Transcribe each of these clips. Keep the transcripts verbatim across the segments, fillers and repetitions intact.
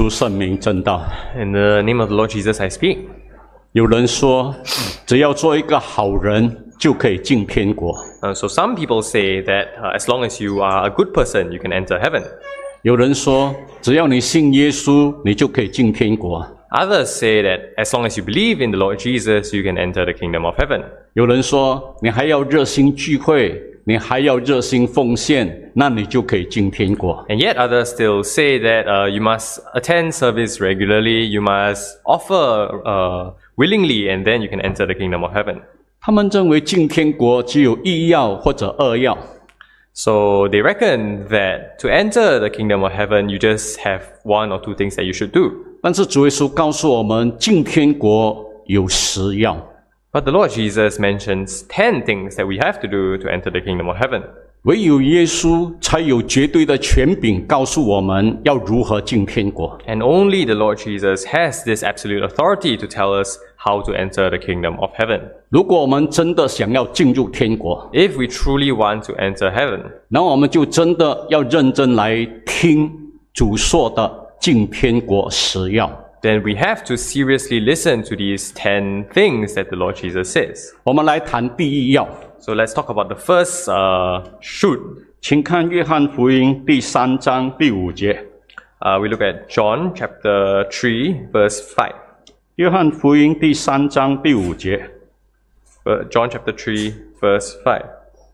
稣圣名真道。 In the name of the Lord Jesus, I speak. 有人说，只要做一个好人就可以进天国。 Uh, so some people say that uh, as long as you are a good person, you can enter heaven. 有人说，只要你信耶稣，你就可以进天国。 Others say that as long as you believe in the Lord Jesus, you can enter the kingdom of heaven. 有人说，你还要热心聚会，你还要热心奉献，那你就可以进天国。 And yet others still say that uh, you must attend service regularly, you must offer uh, willingly, and then you can enter the kingdom of heaven. 他们认为进天国只有一要或者二要。 So they reckon that to enter the kingdom of heaven, you just have one or two things that you should do. 但是主耶稣告诉我们，进天国有十要。 But the Lord Jesus mentions ten things that we have to do to enter the kingdom of heaven. 唯有耶稣才有绝对的权柄，告诉我们要如何进天国。 And only the Lord Jesus has this absolute authority to tell us how to enter the kingdom of heaven. 如果我们真的想要进入天国， If we truly want to enter heaven, 那我们就真的要认真来听主说的进天国十要。 then we have to seriously listen to these ten things that the Lord Jesus says. 我们来谈第一要， So let's talk about the first uh, should. 请看约翰福音第三章第五节。 Uh, we look at John chapter three, verse five. 约翰福音第三章第五节。 Uh, John chapter three, verse five.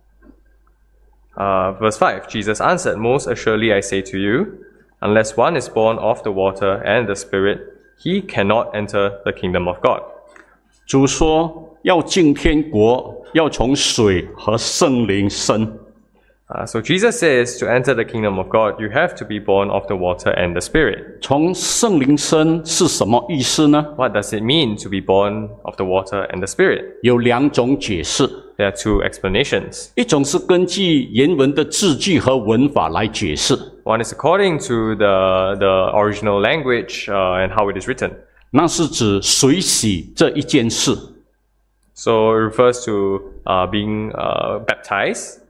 Uh, verse five, Jesus answered, Most assuredly I say to you, unless one is born of the water and the Spirit, he cannot enter the kingdom of God. 主说要进天国，要从水和圣灵生。 Uh, so Jesus says to enter the kingdom of God, you have to be born of the water and the Spirit. 从圣灵生是什么意思呢？ What does it mean to be born of the water and the Spirit? 有两种解释， There are two explanations. 一种是根据原文的字句和文法来解释， One is according to the, the original language uh, and how it is written. 那是指水洗这一件事。 So it refers to uh, being uh, baptized,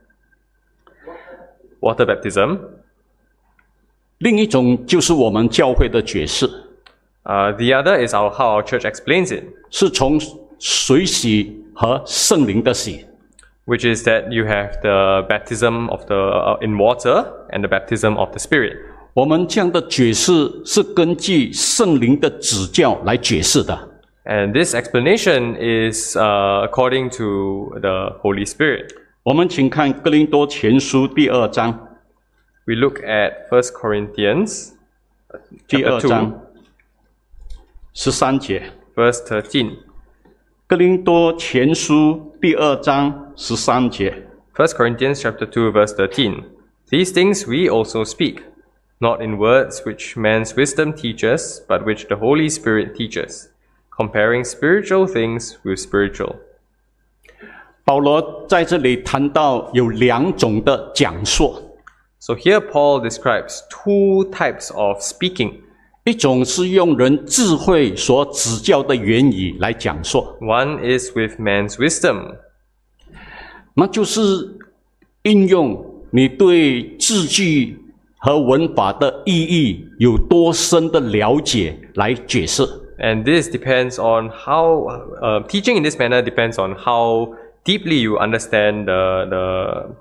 water baptism. 另一种就是我们教会的解释， Uh, the other is our, how our church explains it, 是从水洗和圣灵的洗。 which is that you have the baptism of the uh, in water and the baptism of the Spirit. 我们这样的解释是根据圣灵的指教来解释的。 And this explanation is uh, according to the Holy Spirit. 我们请看哥林多前书第二章， We look at First Corinthians 第 chapter 二 two, 章十三节。 verse thirteen. 哥林多前书第二章十三节。 First Corinthians chapter two, verse thirteen. These things we also speak, not in words which man's wisdom teaches, but which the Holy Spirit teaches, comparing spiritual things with spiritual. 保罗在这里谈到有两种的讲说， So here Paul describes two types of speaking. 一种是用人智慧所指教的言语来讲说， One is with man's wisdom. 那就是应用你对字句和文法的意义有多深的了解来解释。 And this depends on how, uh, teaching in this manner depends on how deeply you understand the, the,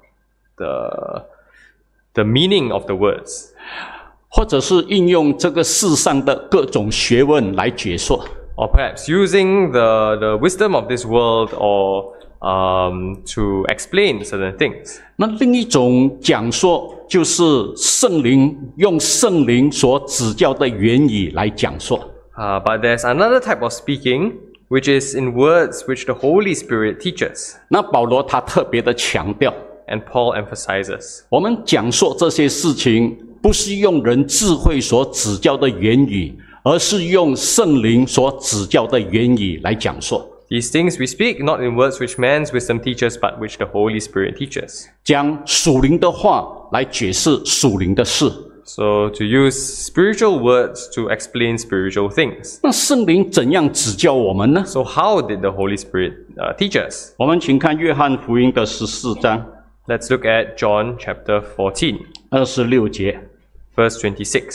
the, the meaning of the words. 或者是应用这个世上的各种学问来解说。 Or perhaps using the, the wisdom of this world or um, to explain certain things. 那另一种讲说就是圣灵用圣灵所指教的言语来讲说。 Uh, but there's another type of speaking which is in words which the Holy Spirit teaches. 那保罗他特别的强调， And Paul emphasizes. 我们讲说这些事情不是用人智慧所指教的言语，而是用圣灵所指教的言语来讲说。 These things we speak not in words which man's wisdom teaches, but which the Holy Spirit teaches. 将属灵的话来解释属灵的事。 So to use spiritual words to explain spiritual things. 那圣灵怎样指教我们呢？ So how did the Holy Spirit uh, teach us? 我们请看约翰福音的十四章 Let's look at John chapter fourteen, 二十六节。 verse twenty-six.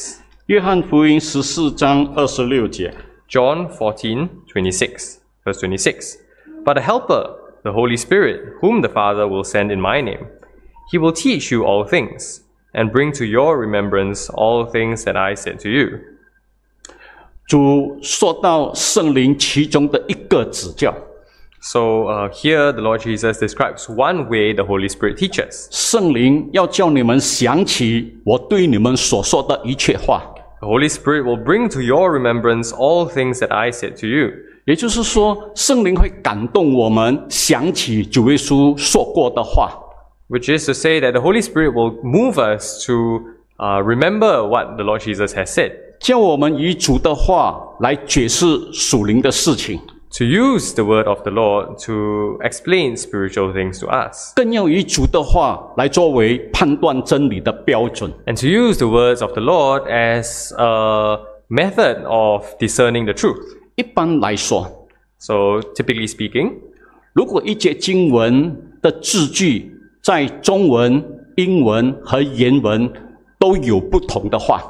约翰福音十四章二十六节， John fourteen twenty-six, verse twenty-six. But the Helper, the Holy Spirit, whom the Father will send in my name, he will teach you all things, and bring to your remembrance all things that I said to you. 主说到圣灵其中的一个指教， So uh, here the Lord Jesus describes one way the Holy Spirit teaches. 圣灵要叫你们想起我对你们所说的一切话。 The Holy Spirit will bring to your remembrance all things that I said to you. 也就是说，圣灵会感动我们想起主耶稣说过的话。 Which is to say that the Holy Spirit will move us to uh, remember what the Lord Jesus has said. 叫我们以主的话来解释属灵的事情， To use the word of the Lord to explain spiritual things to us. 更要以主的话来作为判断真理的标准。 And to use the words of the Lord as a method of discerning the truth. 一般来说， So typically speaking, 如果一节经文的字句在中文、英文和原文都有不同的话，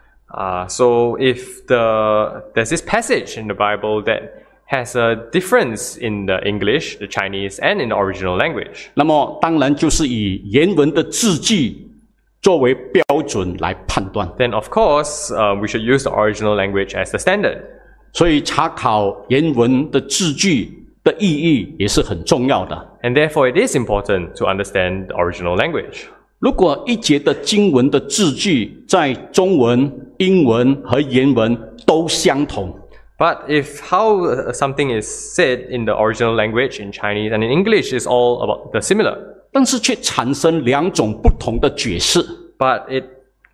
uh, so if the there's this passage in the Bible that has a difference in the English, the Chinese, and in the original language, 那么当然就是以原文的字句作为标准来判断。 then of course uh, we should use the original language as the standard. 所以查考原文的字句的意义也是很重要的。 And therefore it is important to understand the original language. 如果一节的经文的字句在中文、英文和原文都相同， But if how uh, something is said in the original language, in Chinese and in English, is all about the similar, 但是却产生两种不同的解释， but it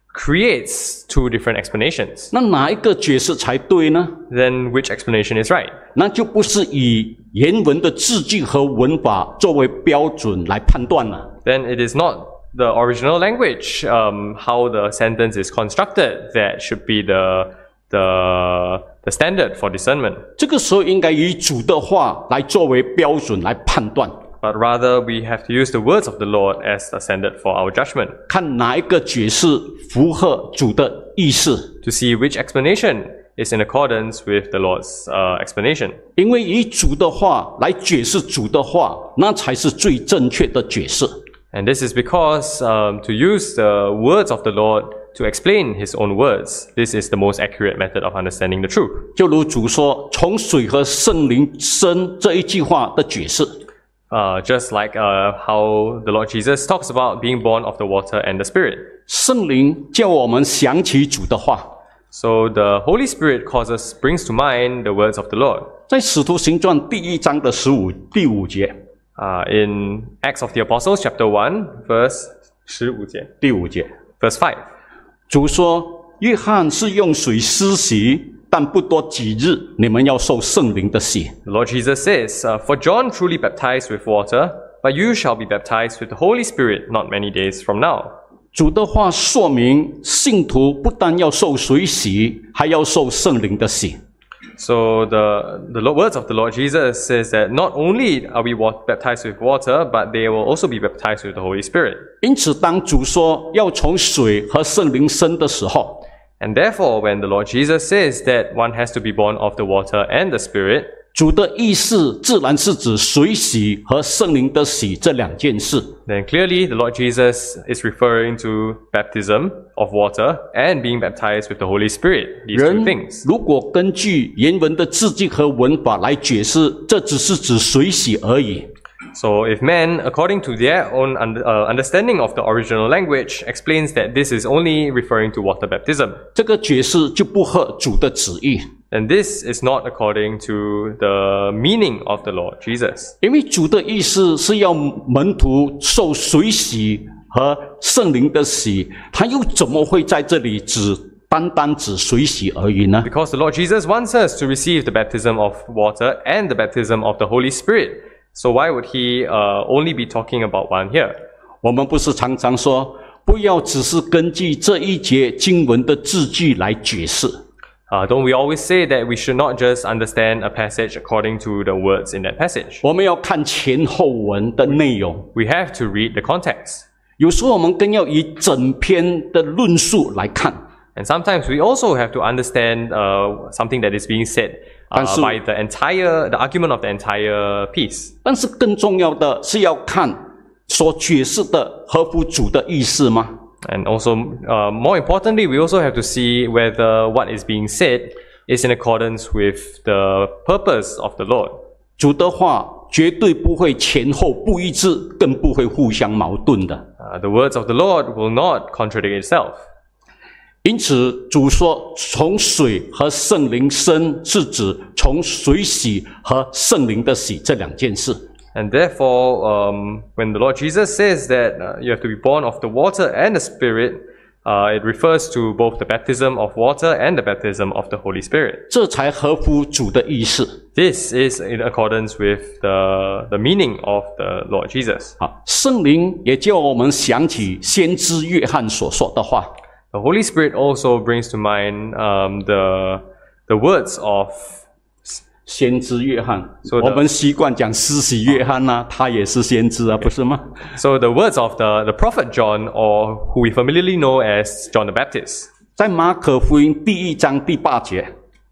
creates two different explanations, 那哪一个解释才对呢？ then which explanation is right? 那就不是以原文的字句和文法作为标准来判断了。 Then it is not the original language, um, how the sentence is constructed, that should be the the the standard for discernment. 这个时候应该以主的话来作为标准来判断， But rather we have to use the words of the Lord as the standard for our judgment, 看哪一个解释符合主的意思。 to see which explanation is in accordance with the Lord's uh, explanation. 因为以主的话来解释主的话，那才是最正确的解释。 And this is because um, to use the words of the Lord to explain His own words, this is the most accurate method of understanding the truth. 就如主说“从水和圣灵生”这一句话的解释， Uh, just like uh, how the Lord Jesus talks about being born of the water and the Spirit. 圣灵叫我们想起主的话。 So the Holy Spirit causes, brings to mind the words of the Lord. 在使徒行传第一章的十五第五节， Uh, in Acts of the Apostles chapter one, verse 十五节, 第五节， verse five. 主说：“约翰是用水施洗，但不多几日，你们要受圣灵的洗。” The Lord Jesus says, uh, For John truly baptized with water, but you shall be baptized with the Holy Spirit not many days from now. 主的话说明，信徒不但要受水洗，还要受圣灵的洗。 So the, the lo- words of the Lord Jesus says that not only are we wa- baptized with water, but they will also be baptized with the Holy Spirit. 因此，当主说要从水和圣灵生的时候， And therefore, when the Lord Jesus says that one has to be born of the water and the Spirit, 主的意思自然是指水洗和圣灵的洗这两件事。 then clearly the Lord Jesus is referring to baptism of water and being baptized with the Holy Spirit, these 人 two things. 如果根据原文的字句和文法来解释，这只是指水洗而已。 So if men, according to their own un- uh, understanding of the original language, explains that this is only referring to water baptism, 这个解释就不合主的旨意， then this is not according to the meaning of the Lord Jesus. 因为主的意思是要门徒受水洗和圣灵的洗，他又怎么会在这里只单单指水洗而已呢？ Because the Lord Jesus wants us to receive the baptism of water and the baptism of the Holy Spirit. So why would he uh, only be talking about one here? 我们不是常常说，不要只是根据这一节经文的字句来解释。 Uh, don't we always say that we should not just understand a passage according to the words in that passage? 我们要看前后文的内容， We have to read the context. 有时候我们更要以整篇的论述来看。 And sometimes we also have to understand uh, something that is being said uh, 但是- by the entire, the argument of the entire piece. 但是更重要的是要看所解释的合乎主的意思吗？ And also, uh, more importantly, we also have to see whether what is being said is in accordance with the purpose of the Lord. 主的话绝对不会前后不一致，更不会互相矛盾的。 Uh, the words of the Lord will not contradict itself. 因此，主说从水和圣灵生，是指从水洗和圣灵的洗这两件事。 And therefore, um, when the Lord Jesus says that uh, you have to be born of the water and the Spirit, uh, it refers to both the baptism of water and the baptism of the Holy Spirit. 这才合乎主的意思。 This is in accordance with the, the meaning of the Lord Jesus. 好，圣灵也叫我们想起先知约翰所说的话。 The Holy Spirit also brings to mind um, the, the words of 先知约翰， So the- 我们习惯讲施洗约翰呐、啊，他也是先知啊，不是吗？ so the words of the, the prophet John, or who we familiarly know as John the Baptist. 在马可福音第一章第八节，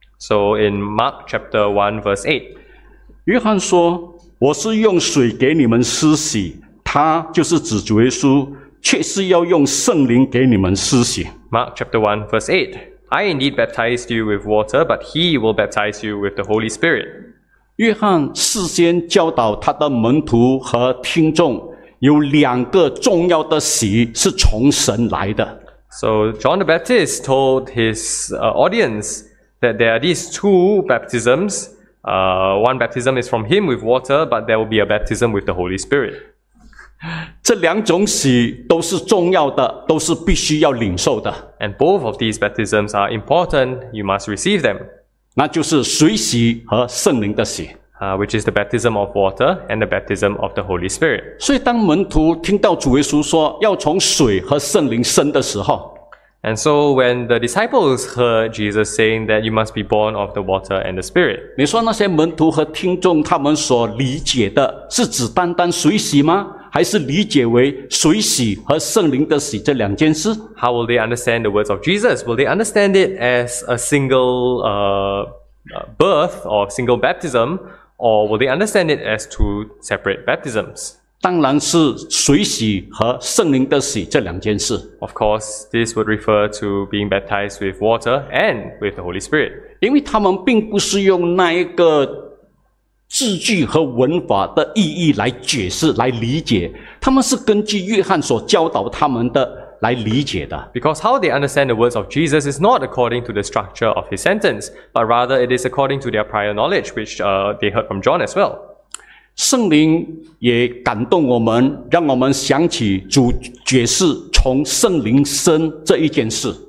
So in Mark chapter one verse eight, 约翰说：“我是用水给你们施洗，他就是指主耶稣，却是要用圣灵给你们施洗。” Mark chapter one verse eight, I indeed baptized you with water, but he will baptize you with the Holy Spirit. 约翰事先教导他的门徒和听众，有两个重要的洗是从神来的。 So John the Baptist told his uh, audience that there are these two baptisms. Uh, one baptism is from him with water, but there will be a baptism with the Holy Spirit. 这两种洗都是重要的，都是必须要领受的， And both of these baptisms are important. You must receive them, 那就是水洗和圣灵的洗。 uh, which is the baptism of water and the baptism of the Holy Spirit. 所以，当门徒听到主耶稣说要从水和圣灵生的时候， And so when the disciples heard Jesus saying that you must be born of the water and the Spirit, 你说那些门徒和听众他们所理解的是只单单水洗吗？还是理解为水洗和圣灵的洗这两件事？ how will they understand the words of Jesus? Will they understand it as a single uh, uh, birth or single baptism, or will they understand it as two separate baptisms? 当然是水洗和圣灵的洗这两件事， Of course, this would refer to being baptized with water and with the Holy Spirit, 因为他们并不是用那一个字句和文法的意义来解释、来理解，他们是根据约翰所教导他们的来理解的。 because how they understand the words of Jesus is not according to the structure of his sentence, but rather it is according to their prior knowledge, which uh, they heard from John as well. 圣灵也感动我们，让我们想起主解释从圣灵生这一件事。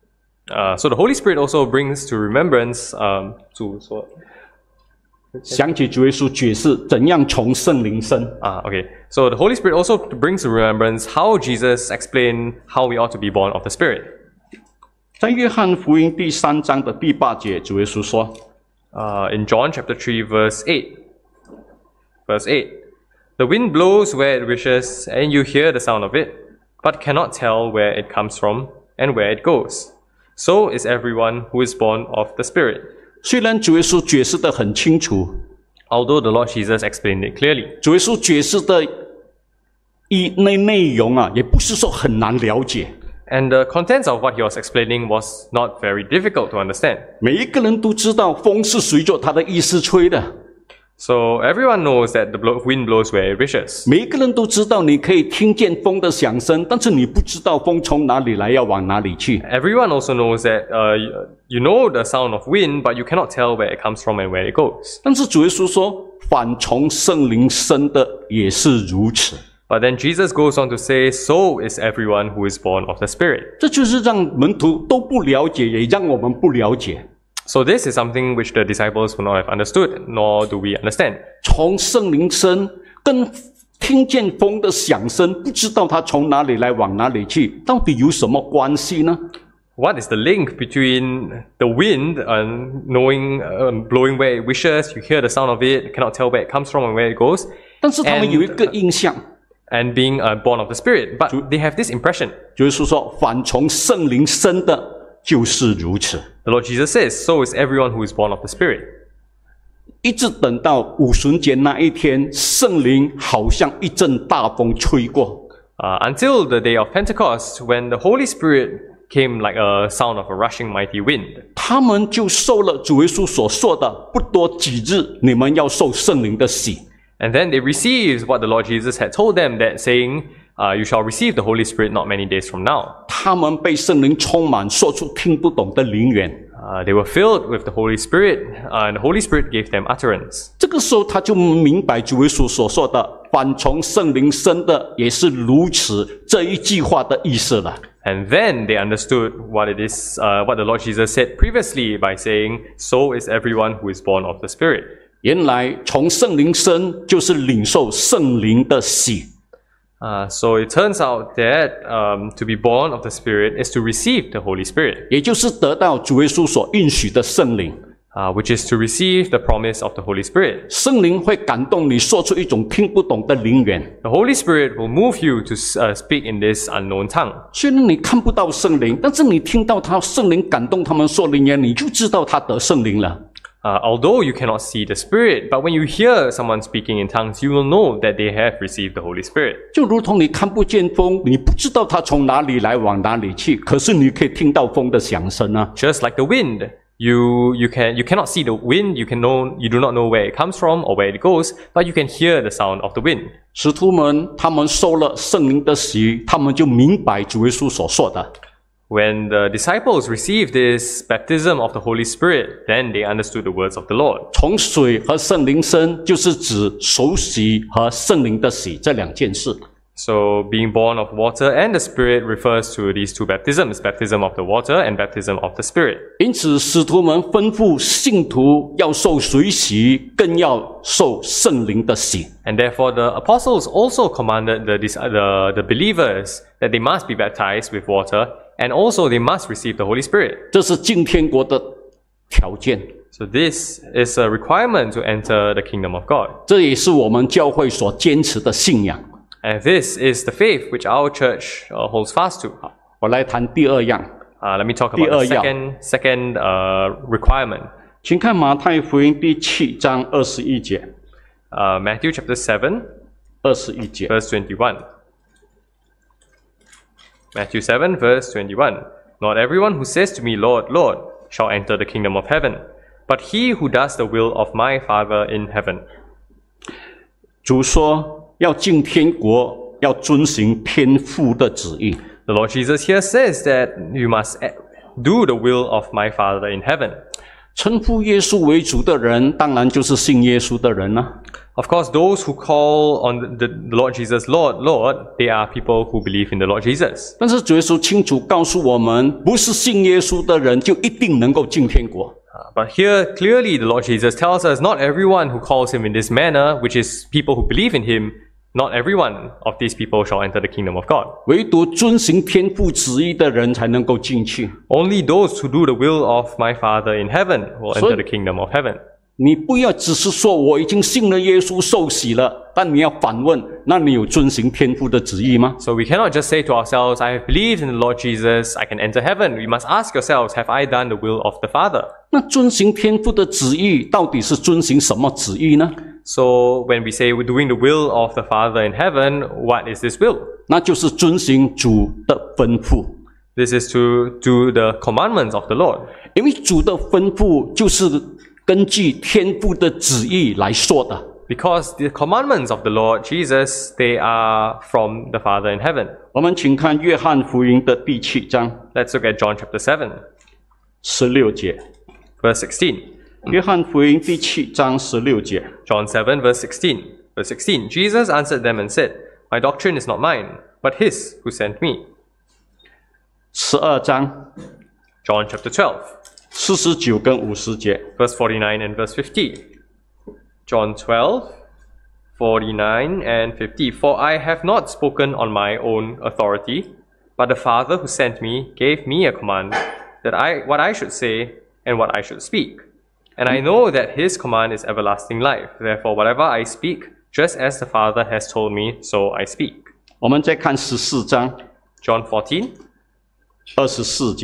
Uh, so the Holy Spirit also brings to remembrance, um, 主说想起主耶稣解释怎样从圣灵生。 Ah, okay. So the Holy Spirit also brings to remembrance how Jesus explained how we ought to be born of the Spirit. 在约翰福音第三章的第八节，主耶稣说 Uh, in John chapter three, verse eight. Verse eight. The wind blows where it wishes, and you hear the sound of it, but cannot tell where it comes from and where it goes. So is everyone who is born of the Spirit. 虽然主耶稣解释得很清楚， Although the Lord Jesus explained it clearly. 主耶稣解释的一内内容啊，也不是说很难了解。 And the contents of what he was explaining was not very difficult to understand. 每一个人都知道风是随着他的意思吹的， So everyone knows that the blow, wind blows where it wishes. 每一个人都知道你可以听见风的响声，但是你不知道风从哪里来，要往哪里去。 Everyone also knows that uh, you, you know the sound of wind, but you cannot tell where it comes from and where it goes. 但是主耶稣说，凡从圣灵生的也是如此。 But then Jesus goes on to say, so is everyone who is born of the Spirit. 这就是让门徒都不了解，也让我们不了解。 So this is something which the disciples would not have understood, nor do we understand. 从圣灵生跟听见风的响声，不知道它从哪里来，往哪里去，到底有什么关系呢？ What is the link between the wind and knowing, um, blowing where it wishes, you hear the sound of it, cannot tell where it comes from and where it goes, 但是他们 And- 有一个印象， and being uh, born of the Spirit? But they have this impression. 就是说，凡从圣灵生的， 就是如此。 The Lord Jesus says, so is everyone who is born of the Spirit. 一直等到五旬节那一天，圣灵好像一阵大风吹过， Uh, until the day of Pentecost, when the Holy Spirit came like a sound of a rushing mighty wind. 他们就受了主耶稣所说的不多几日，你们要受圣灵的洗。 And then they received what the Lord Jesus had told them, that saying, uh, you shall receive the Holy Spirit not many days from now. 他们被圣灵充满，说出听不懂的灵言。 Uh, they were filled with the Holy Spirit, uh, and the Holy Spirit gave them utterance. 这个时候，他就明白主耶稣所说的“凡从圣灵生的，也是如此”这一句话的意思了。 And then they understood what it is, uh, what the Lord Jesus said previously by saying, so is everyone who is born of the Spirit. 原来从圣灵生就是领受圣灵的洗。 Uh, so it turns out that um, to be born of the Spirit is to receive the Holy Spirit, 也就是得到主耶稣所应许的圣灵。 uh, which is to receive the promise of the Holy Spirit. 圣灵会感动你，说出一种听不懂的灵言。 The Holy Spirit will move you to uh, speak in this unknown tongue. 虽然你看不到圣灵，但是你听到他圣灵感动他们说灵言，你就知道他得圣灵了。 Uh, although you cannot see the Spirit, but when you hear someone speaking in tongues, you will know that they have received the Holy Spirit. 就如同你看不见风，你不知道它从哪里来往哪里去，可是你可以听到风的响声啊。 Just like the wind, you you can you cannot see the wind, you can know you do not know where it comes from or where it goes, but you can hear the sound of the wind. 使徒们他们受了圣灵的洗，他们就明白主耶稣所说的。 When the disciples received this baptism of the Holy Spirit, then they understood the words of the Lord. 从水和圣灵生，就是指手洗和圣灵的洗这两件事。 So being born of water and the Spirit refers to these two baptisms, baptism of the water and baptism of the Spirit. 因此，使徒们吩咐信徒要受水洗，更要受圣灵的洗。 And therefore the apostles also commanded the, the, the believers that they must be baptized with water, and also they must receive the Holy Spirit. 这是进天国的条件， So this is a requirement to enter the kingdom of God. 这也是我们教会所坚持的信仰。 And this is the faith which our church uh, holds fast to. 我来谈第二样， Uh, let me talk about the 第二样。 second, second uh, requirement. 请看马太福音第七章二十一节， Uh, Matthew chapter seven, 二十一节。 verse twenty-one. Matthew seven, verse twenty-one. Not everyone who says to me, Lord, Lord, shall enter the kingdom of heaven, but he who does the will of my Father in heaven. 主说要进天国，要遵行天父的旨意。 The Lord Jesus here says that you must do the will of my Father in heaven. 称呼耶稣为主的人，当然就是信耶稣的人了。 Of course, those who call on the, the Lord Jesus, Lord, Lord, they are people who believe in the Lord Jesus. 但是主耶稣清楚告诉我们，不是信耶稣的人就一定能够进天国。 Uh, But here, clearly, the Lord Jesus tells us not everyone who calls him in this manner, which is people who believe in him, not everyone of these people shall enter the kingdom of God. 唯独遵行天父旨意的人才能够进去。 Only those who do the will of my Father in heaven will So- enter the kingdom of heaven. 你不要只是说我已经信了耶稣受洗了，但你要反问，那你有遵行天父的旨意吗？ So we cannot just say to ourselves, I have believed in the Lord Jesus, I can enter heaven. We must ask ourselves, have I done the will of the Father? 那遵行天父的旨意到底是遵行什么旨意呢？ So when we say we're doing the will of the Father in heaven, what is this will? 那就是遵行主的吩咐， This is to do the commandments of the Lord. 因为主的吩咐就是根据天父的旨意来说的。 Because the commandments of the Lord Jesus, they are from the Father in heaven. 我们请看约翰福音的第七章 Let's look at John chapter seven, 十六节。 verse sixteen. 约翰福音第七章十六节。 John seven, verse sixteen. Verse sixteen. Jesus answered them and said, My doctrine is not mine, but his who sent me. 十二章 John chapter twelve, 四十九跟五十节。 verse forty-nine and verse fifty. John twelve, forty-nine and fifty. For I have not spoken on my own authority, but the Father who sent me gave me a command that I what I should say and what I should speak. And I know that his command is everlasting life. Therefore, whatever I speak, just as the Father has told me, so I speak. 我们再看十四章 John fourteen, 二十四节。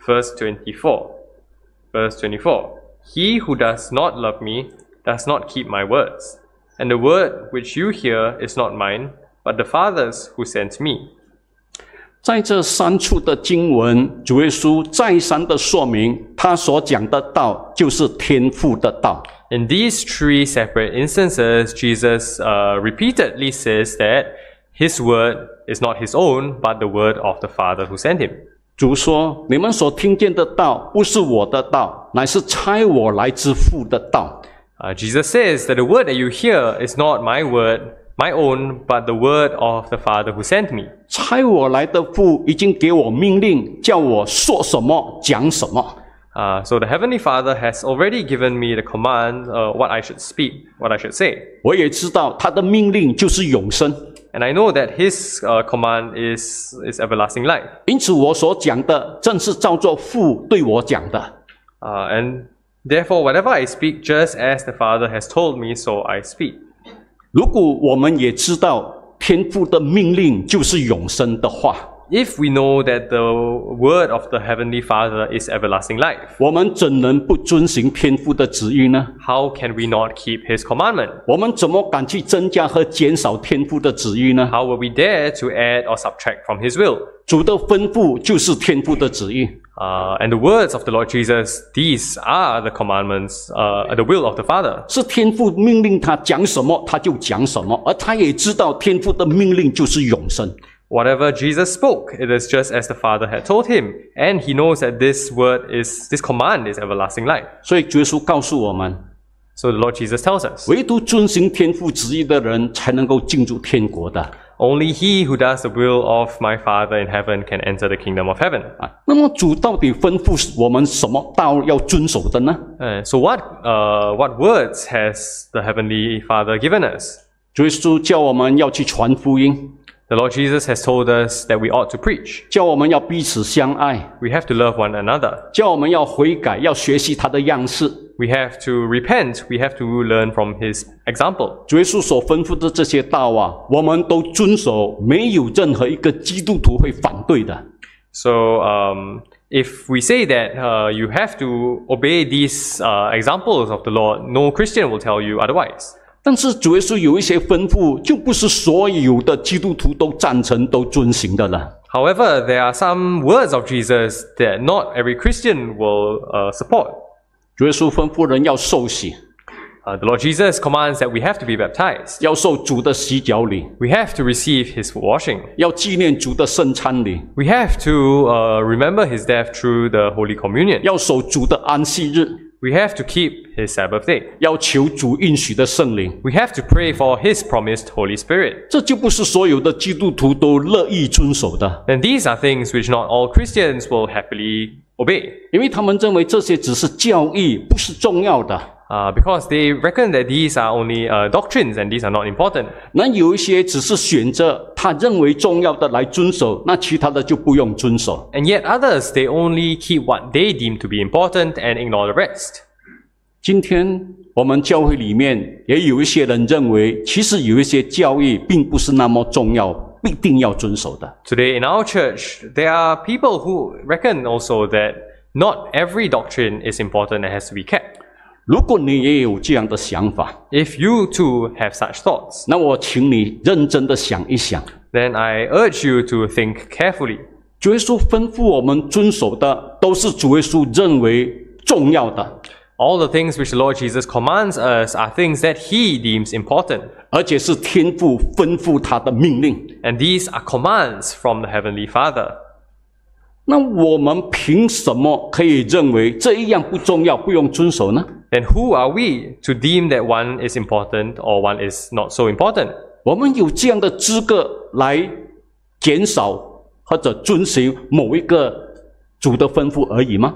Verse twenty-four. Verse twenty-four. He who does not love me does not keep my words. And the word which you hear is not mine, but the Father's who sent me. 在这三处的经文，主耶稣再三的说明，他所讲的道就是天父的道。 In these three separate instances, Jesus uh, repeatedly says that his word is not his own, but the word of the Father who sent him. 主说：“你们所听见的道，不是我的道，乃是差我来之父的道。” Uh, Jesus says that the word that you hear is not my word, my own, but the word of the Father who sent me. 差我来的父已经给我命令，叫我说什么讲什么。 Uh, so the Heavenly Father has already given me the command uh, what I should speak, what I should say. 我也知道他的命令就是永生， And I know that His uh, command is, is everlasting life. 因此我所讲的正是照作父对我讲的。 Uh, and therefore, whatever I speak, just as the Father has told me, so I speak. 如果我们也知道天父的命令就是永生的话， If we know that the word of the Heavenly Father is everlasting life, 我们怎能不遵行天父的旨意呢？ how can we not keep His commandment? 我们怎么敢去增加和减少天父的旨意呢？ How will we dare to add or subtract from His will? 主的吩咐就是天父的旨意。 Uh, and the words of the Lord Jesus, these are the commandments, uh, the will of the Father. 是天父命令他讲什么，他就讲什么，而他也知道天父的命令就是永生。 Whatever Jesus spoke, it is just as the Father had told him, and he knows that this word is, this command is everlasting life. 所以主耶稣告诉我们， So the Lord Jesus tells us, 唯独遵行天父旨意的人，才能够进入天国的。 only he who does the will of my Father in heaven can enter the kingdom of heaven. 啊，那么主到底吩咐我们什么道要遵守的呢？ Uh, so what, uh, what words has the Heavenly Father given us? 主耶稣叫我们要去传福音， The Lord Jesus has told us that we ought to preach. 叫我们要彼此相爱， We have to love one another. 叫我们要悔改，要学习他的样式。 We have to repent. We have to learn from His example. 主耶稣所吩咐的这些道啊，我们都遵守，没有任何一个基督徒会反对的。 So, um, if we say that uh, you have to obey these uh, examples of the Lord, no Christian will tell you otherwise. 但是主耶稣有一些吩咐，就不是所有的基督徒都赞成、都遵行的了。 However, there are some words of Jesus that not every Christian will uh, support. 主耶稣吩咐人要受洗， Uh, the Lord Jesus commands that we have to be baptized. 要受主的洗脚礼， We have to receive His washing. 要纪念主的圣餐礼， We have to uh, remember His death through the Holy Communion. 要守主的安息日， We have to keep His Sabbath day. 要求主应许的圣灵。 We have to pray for His promised Holy Spirit. 这就不是所有的基督徒都乐意遵守的， And these are things which not all Christians will happily obey. 因为他们认为这些只是教义，不是重要的。 Uh, because they reckon that these are only uh, doctrines and these are not important. 那有一些只是选择他认为重要的来遵守，那其他的就不用遵守。 And yet others, they only keep what they deem to be important and ignore the rest. 今天我们教会里面也有一些人认为，其实有一些教义并不是那么重要，必定要遵守的。 Today in our church, there are people who reckon also that not every doctrine is important and has to be kept. 如果你也有这样的想法， If you too have such thoughts, 那我请你认真的想一想， then I urge you to think carefully. 主耶稣吩咐我们遵守的，都是主耶稣认为重要的， All the things which the Lord Jesus commands us are things that He deems important. 而且是天父吩咐他的命令。 And these are commands from the Heavenly Father. 那我们凭什么可以认为这一样不重要，不用遵守呢？ Then who are we to deem that one is important or one is not so important? 我们有这样的资格来减少或者遵循某一个主的吩咐而已吗？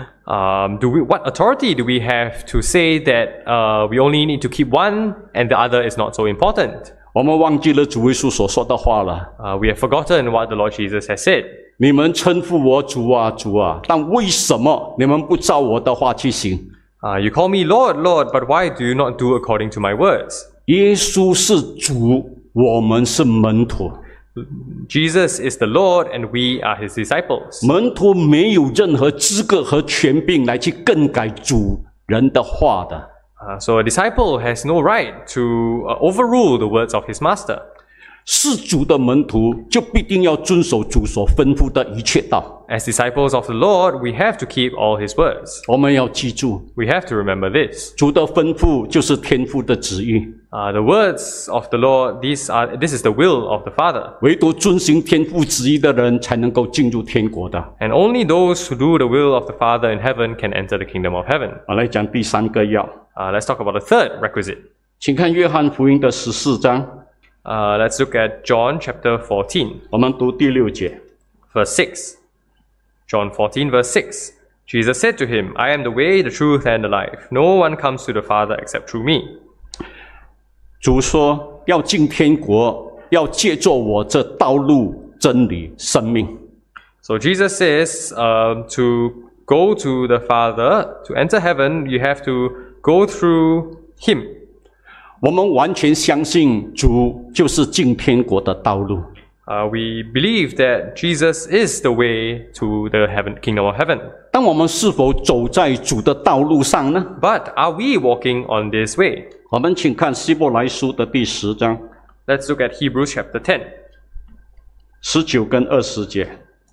Um, do we, what authority do we have to say that uh, we only need to keep one and the other is not so important? 我们忘记了主耶稣所说的话了。 Uh, we have forgotten what the Lord Jesus has said. 你们称呼我主啊主啊，但为什么你们不照我的话去行？ Uh, you call me Lord, Lord, but why do you not do according to my words? 耶稣是主，我们是门徒。 Jesus is the Lord and we are his disciples. 门徒没有任何资格和权柄来去更改主人的话的。 Uh, so a disciple has no right to uh, overrule the words of his master. 是主的门徒，就必定要遵守主所吩咐的一切道。 As disciples of the Lord, we have to keep all his words. 我们要记住， We have to remember this. 主的吩咐就是天父的旨意。 Uh, the words of the Lord, these are, this is the will of the Father. 唯独遵行天父旨意的人，才能够进入天国的。 And only those who do the will of the Father in heaven can enter the kingdom of heaven. 我来讲第三个要， Uh, let's talk about the third requisite. 请看约翰福音的十四章， Uh, let's look at John chapter fourteen, 我们读第六节。 verse six. John fourteen, verse six. Jesus said to him, I am the way, the truth, and the life. No one comes to the Father except through me. 主说要进天国，要借着我这道路、真理、生命。 So Jesus says uh, to go to the Father, to enter heaven, you have to go through him. 我们完全相信主就是进天国的道路。 Uh, we believe that Jesus is the way to the heaven, kingdom of heaven. 但我们是否走在主的道路上呢？ But are we walking on this way? 我们请看希伯来书的第十章 Let's look at Hebrews chapter ten. 十九跟二十节。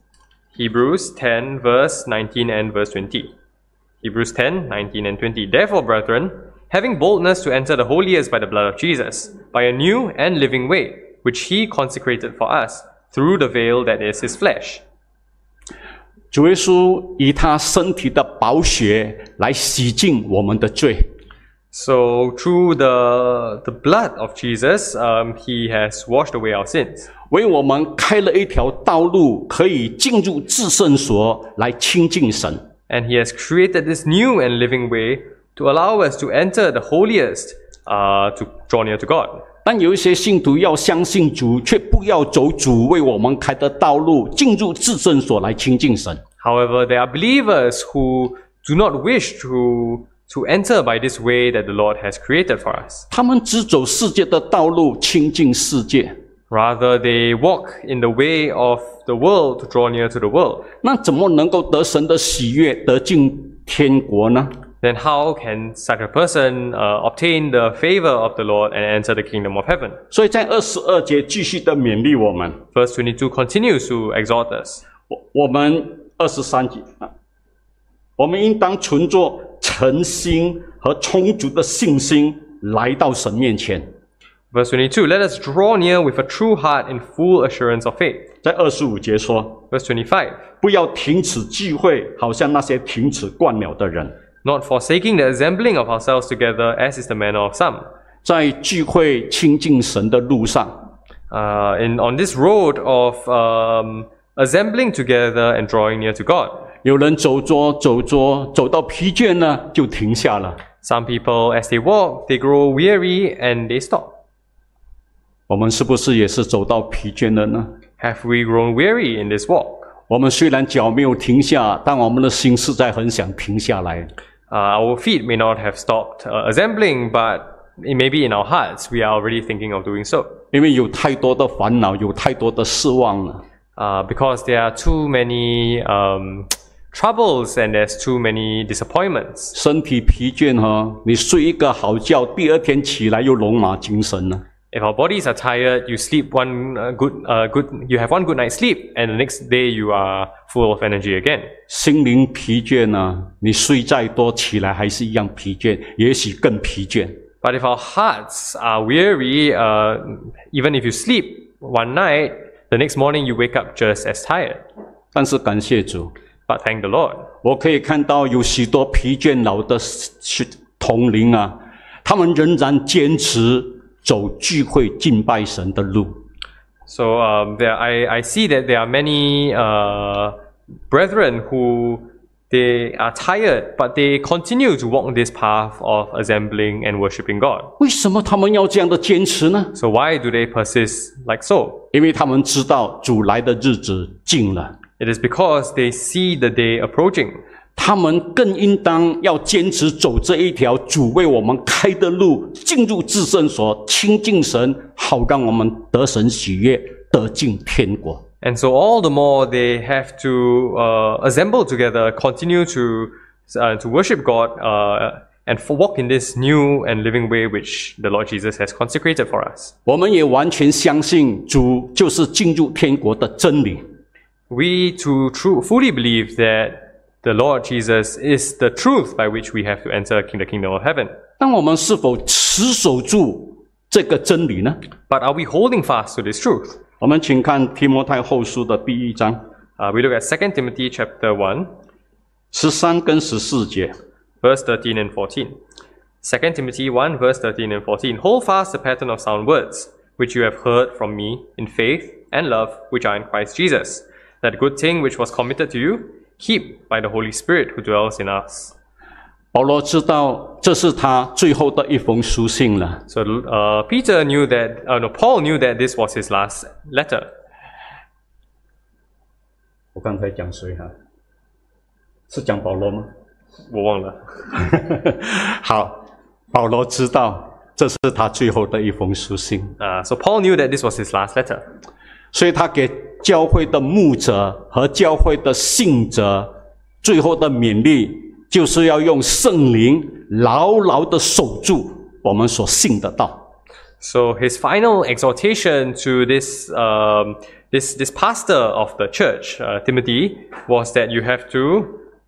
Hebrews ten, verse nineteen and verse twenty. Hebrews ten, nineteen and twenty. Therefore, brethren, having boldness to enter the holiest by the blood of Jesus, by a new and living way, which he consecrated for us, through the veil that is his flesh. 主耶稣以他身体的宝血来洗净我们的罪。 So through the, the blood of Jesus, um, he has washed away our sins. 为我们开了一条道路，可以进入至圣所来亲近神。 And he has created this new and living way to allow us to enter the holiest, uh, to draw near to God. 但有一些信徒要相信主，却不要走主为我们开的道路，进入至圣所来亲近神。 However, there are believers who do not wish to, to enter by this way that the Lord has created for us. 他们只走世界的道路，亲近世界。 Rather, they walk in the way of the world to draw near to the world. 那怎么能够得神的喜悦，得进天国呢？ Then how can such a person uh, obtain the favor of the Lord and enter the kingdom of heaven? 所以在二十二节继续的勉励我们。 Verse twenty-two continues to exhort us. 我我们二十三节啊，我们应当存着诚心和充足的信心来到神面前。 Verse twenty-two, let us draw near with a true heart in full assurance of faith. 在二十五节说， Verse twenty-five, 不要停止聚会，好像那些停止惯了的人。 not forsaking the assembling of ourselves together, as is the manner of some. 在聚会亲近神的路上， Uh, in, on this road of um, assembling together and drawing near to God. 有人走着走着，走到疲倦呢，就停下了。 Some people, as they walk, they grow weary and they stop. 我们是不是也是走到疲倦了呢？ Have we grown weary in this walk? 我们虽然脚没有停下，但我们的心实在很想停下来。 Uh, our feet may not have stopped uh, assembling, but it may be in our hearts we are already thinking of doing so. 因为有太多的烦恼，有太多的失望了。 Uh, because there are too many um, troubles and there's too many disappointments. 身体疲倦哈，你睡一个好觉，第二天起来又龙马精神了。 If our bodies are tired, you sleep one uh, good, uh, good, you have one good night's sleep, and the next day you are full of energy again. 心灵疲倦呢，你睡再多，起来还是一样疲倦，也许更疲倦。 But if our hearts are weary, uh, even if you sleep one night, the next morning you wake up just as tired. 但是感谢主， But thank the Lord. 我可以看到有许多疲倦老的同龄啊，他们仍然坚持走聚会敬拜神的路。 So um, there, I, I see that there are many uh, brethren who they are tired, but they continue to walk this path of assembling and worshiping God. 为什么他们要这样的坚持呢？ So why do they persist like so? 因为他们知道主来的日子近了， It is because they see the day approaching. 他们更应当要坚持走这一条主为我们开的路，进入至圣所，亲近神，好让我们得神喜悦， 得进天国。 And so all the more they have to uh, assemble together, continue to uh, to worship God, uh, and for walk in this new and living way which the Lord Jesus has consecrated for us. 我们也完全相信主就是进入天国的真理。 We too true, fully believe that the Lord Jesus is the truth by which we have to enter the kingdom of heaven. 但我们是否持守住这个真理呢？ But are we holding fast to this truth? 我们请看提摩太后书的第一章 Uh, we look at Second Timothy chapter one, 十三跟十四节。 verse thirteen and fourteen. Second Timothy one, verse thirteen and fourteen. Hold fast the pattern of sound words, which you have heard from me in faith and love, which are in Christ Jesus. That good thing which was committed to you, keep by the Holy Spirit who dwells in us. 保罗知道这是他最后的一封书信了。 So uh, Peter knew that, uh, no, Paul knew that this was his last letter. 我刚才讲谁哈？是讲保罗吗？ 我忘了。 好，保罗知道这是他最后的一封书信， Uh, so Paul knew that this was his last letter. 所以他给教会的牧者和教会的信者最后的勉励，就是要用圣灵牢牢的守住我们所信的道。 So his final exhortation to this um, this this pastor of the church, uh, Timothy, was that you have to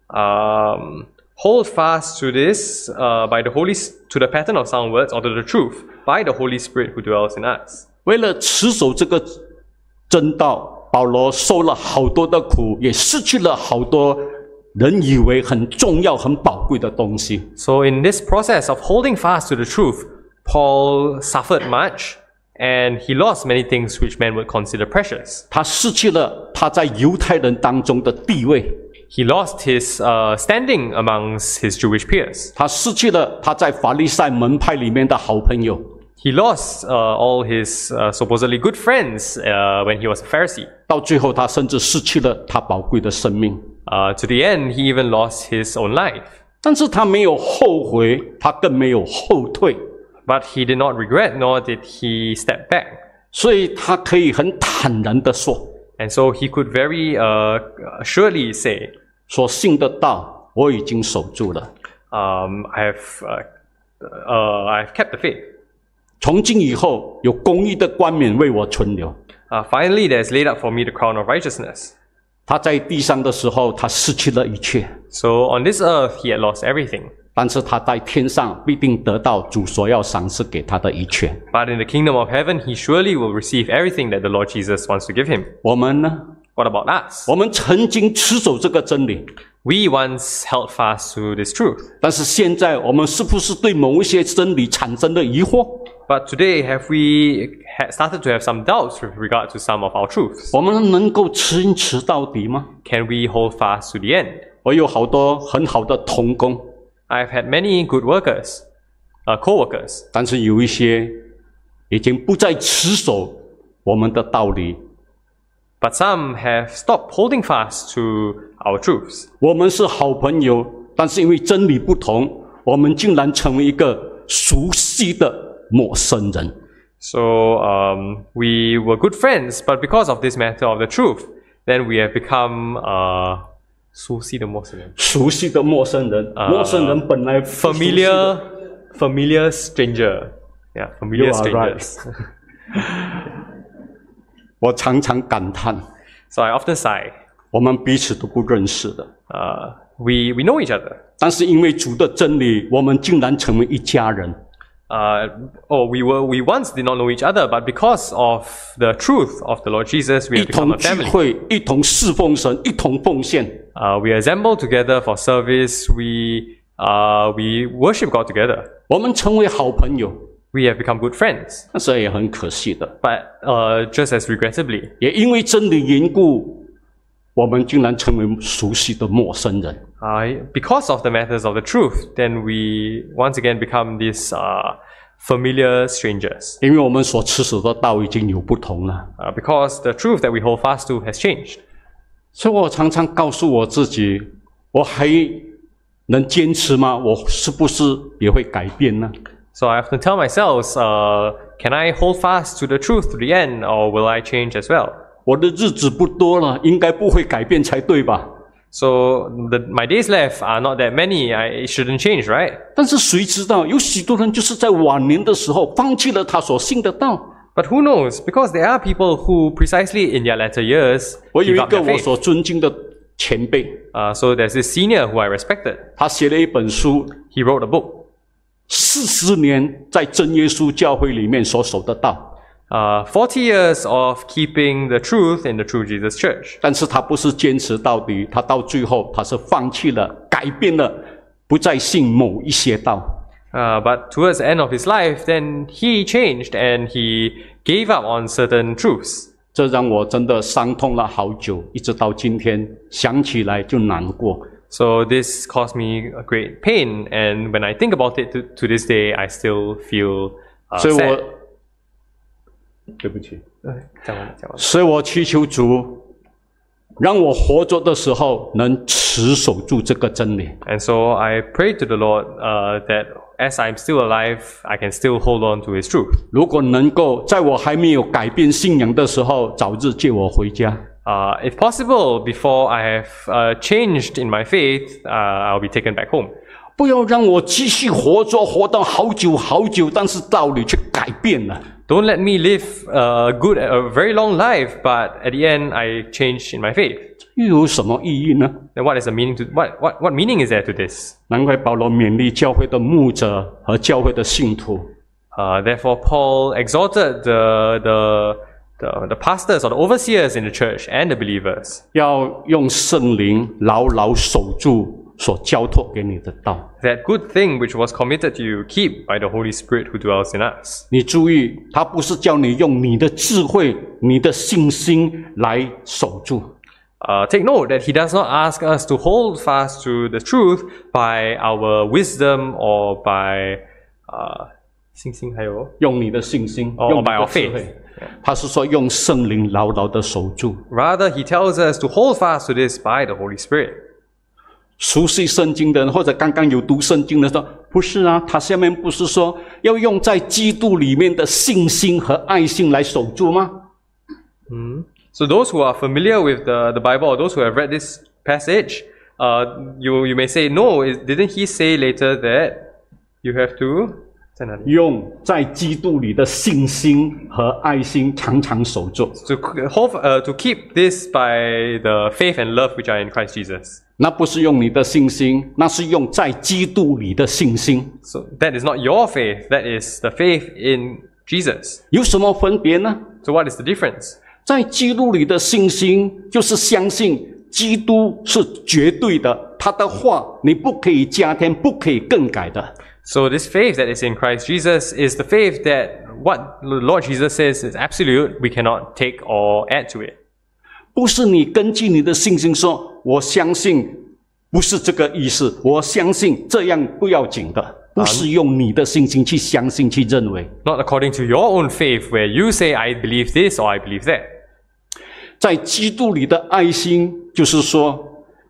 um, hold fast to this uh, by the Holy to the pattern of sound words or to the truth by the Holy Spirit who dwells in us. 为了持守这个真道，保罗受了好多的苦，也失去了好多人以为很重要、很宝贵的东西。 So in this process of holding fast to the truth, Paul suffered much, and he lost many things which men would consider precious. 他失去了他在犹太人当中的地位， He lost his uh, standing amongst his Jewish peers. 他失去了他在法利赛门派里面的好朋友， He lost uh, all his uh, supposedly good friends uh, when he was a Pharisee. 到最后他甚至失去了他宝贵的生命。 Uh, to the end, he even lost his own life. 但是他没有后悔，他更没有后退， But he did not regret, nor did he step back. 所以他可以很坦然的说： And so he could very uh, surely say, 所信的道我已经守住了。 um, I have, uh, uh, I have kept the faith. 从今以后，有公义的冠冕为我存留。 Uh, finally, there is laid up for me the crown of righteousness. 他在地上的时候，他失去了一切， So on this earth, he had lost everything. 但是他在天上必定得到主所要赏赐给他的一切。 But in the kingdom of heaven, he surely will receive everything that the Lord Jesus wants to give him. 我们呢？ What about us? 我们曾经持守这个真理， We once held fast to this truth. 但是现在我们是不是对某一些真理产生了疑惑？ But today, have we ha- started to have some doubts with regard to some of our truths? 我们能够坚持到底吗？ Can we hold fast to the end? 我有好多很好的同工， I've had many good workers, uh, co-workers, 但是有一些已经不再持守我们的道理。 but some have stopped holding fast to our truths. 我们是好朋友，但是因为真理不同，我们竟然成为一个熟悉的陌生人。 So um, we were good friends, but because of this matter of the truth, then we have become uh, 熟悉的陌生人。 熟悉的陌生人，陌生人本来不熟悉的 familiar, familiar stranger. Yeah, familiar You are right. strangers. 我常常感叹， So I often sigh. 我们彼此都不认识的， Uh, we we know each other. 但是因为主的真理，我们竟然成为一家人。 Uh, oh, we were we once did not know each other, but because of the truth of the Lord Jesus, we 一 have become 同 a 聚 family. 会，一同侍奉神，一同奉献。 Uh, we assemble together for service. We uh, we worship God together. 我们成为好朋友， We have become good friends. 但是也很可惜的， But uh, just as regrettably, 也因为真理缘故，我们竟然成为熟悉的陌生人。 uh, because of the matters of the truth, then we once again become these uh, familiar strangers. 因为我们所持守的道已经有不同了， Uh, because the truth that we hold fast to has changed. 所以我常常告诉我自己，我还能坚持吗？我是不是也会改变呢？ So I have to tell myself, uh, can I hold fast to the truth to the end, or will I change as well? 我的日子不多了，应该不会改变才对吧？ So the, my days left are not that many. I it shouldn't change, right? 但是谁知道，有许多人就是在晚年的时候放弃了他所信的道。 But who knows? Because there are people who precisely in their latter years 我有 give 一 up 个 their 我 faith. 所尊敬的前辈， Uh, so there's this senior who I respected. 他写了一本书， He wrote a book. 四十年在真耶稣教会里面所守的道。 Uh, forty years of keeping the truth in the True Jesus Church. 但是他不是坚持到底，他到最后他是放弃了，改变了，不再信某一些道。 Uh, but towards the end of his life, then he changed and he gave up on certain truths. 这让我真的伤痛了好久，一直到今天想起来就难过。 So this caused me a great pain, and when I think about it to, to this day, I still feel uh, 所以 sad. 我对不起， 呃讲完了，讲完了。 所以我祈求主，让我活着的时候能持守住这个真理。 And so I pray to the Lord uh, that as I'm still alive, I can still hold on to His truth. 如果能够在我还没有改变信仰的时候，早日接我回家。 Uh, if possible, before I have uh, changed in my faith, uh, I'll be taken back home. 不要让我继续活着，活到好久好久，但是道理却改变了。 Don't let me live a good, a very long life, but at the end I changed in my faith. 又有什么意义呢？ Then what is the meaning to what? What what meaning is there to this? 难怪保罗勉励教会的牧者和教会的信徒， Uh, therefore, Paul exhorted the the the the pastors or the overseers in the church and the believers 要用圣灵牢牢守住所交托给你的道。 that good thing which was committed to you keep by the Holy Spirit who dwells in us. 你注意，他不是叫你用你的智慧、你的信心来守住， Uh, take note that he does not ask us to hold fast to the truth by our wisdom or by uh, 信心还有用你的信心， or 用你 by 的 our 智 faith. 慧。他是说用圣灵牢牢的守住。 Rather, he tells us to hold fast to this by the Holy Spirit. 熟悉圣经的人，或者刚刚有读圣经的说，不是啊，他下面不是说要用在基督里面的信心和爱心来守住吗？ So those who are familiar with the, the Bible or those who have read this passage, uh, you, you may say, no, is, didn't he say later that you have to 在哪里？ 用在基督里的信心和爱心常常守住。 To hold, uh, to keep this by the faith and love which are in Christ Jesus. 那不是用你的信心，那是用在基督里的信心。 So that is not your faith, that is the faith in Jesus. 有什么分别呢？ So what is the difference? 在基督里的信心，就是相信基督是绝对的，他的话你不可以加添，不可以更改的。 So this faith that is in Christ Jesus is the faith that what the Lord Jesus says is absolute, we cannot take or add to it. 不是你根据你的信心说，我相信不是这个意思，我相信这样不要紧的，不是用你的信心去相信去认为。 Not according to your own faith where you say, I believe this or I believe that. 在基督里的爱心，就是说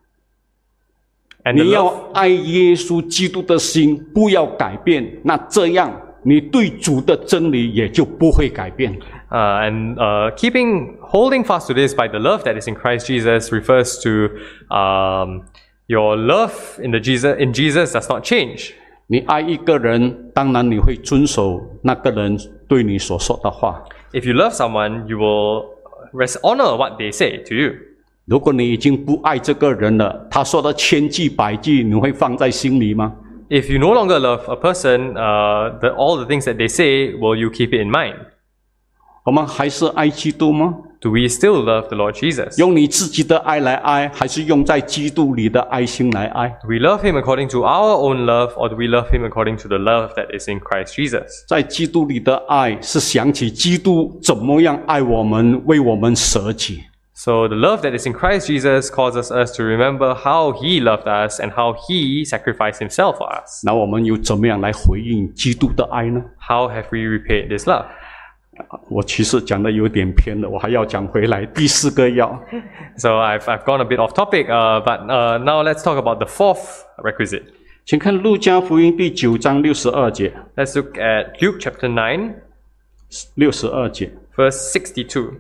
And the 你要 love, 爱耶稣基督的心，不要改变，那这样你对主的真理也就不会改变。 uh, and uh, keeping, holding fast to this by the love that is in Christ Jesus refers to um, your love in the Jesus in Jesus does not change. 你爱一个人，当然你会遵守那个人对你所说的话。 If you love someone, you will rest honor what they say to you. 如果你已经不爱这个人了，他说的千句百句，你会放在心里吗？ If you no longer love a person, uh, the, all the things that they say, will you keep it in mind? 我们还是爱基督吗？ Do we still love the Lord Jesus? 用你自己的爱来爱，还是用在基督里的爱心来爱？ Do we love Him according to our own love, or do we love Him according to the love that is in Christ Jesus? 在基督里的爱是想起基督怎么样爱我们，为我们舍己。 So the love that is in Christ Jesus causes us to remember how He loved us and how He sacrificed Himself for us. 那我们又怎么样来回应基督的爱呢？ How have we repaid this love? 我其实讲的有点偏了，我还要讲回来。第四个要， So I've, I've gone a bit off topic, uh, but uh, now let's talk about the fourth requisite. 请看路加福音第九章六十二节， Let's look at Luke chapter nine, 六十二节。 verse sixty-two.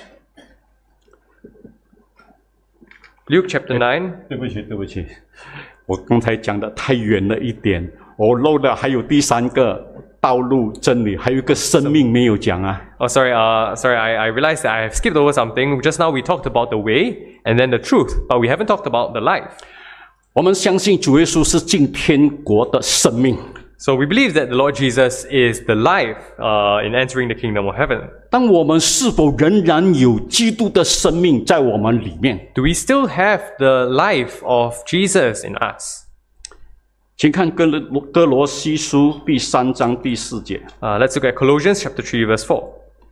Luke chapter nine. 对不起，对不起，我刚才讲的太远了一点，我漏了还有第三个道路真理，还有一个生命没有讲啊。 Oh, sorry. Uh, sorry. I, I realized that I have skipped over something. Just now we talked about the way and then the truth, but we haven't talked about the life. 我们相信主耶稣是进天国的生命。 So we believe that the Lord Jesus is the life uh, in entering the kingdom of heaven. 但我们是否仍然有基督的生命在我们里面？ Do we still have the life of Jesus in us? 请看哥罗哥罗西书第三章第四节。 Uh, let's look at Colossians chapter three, verse four.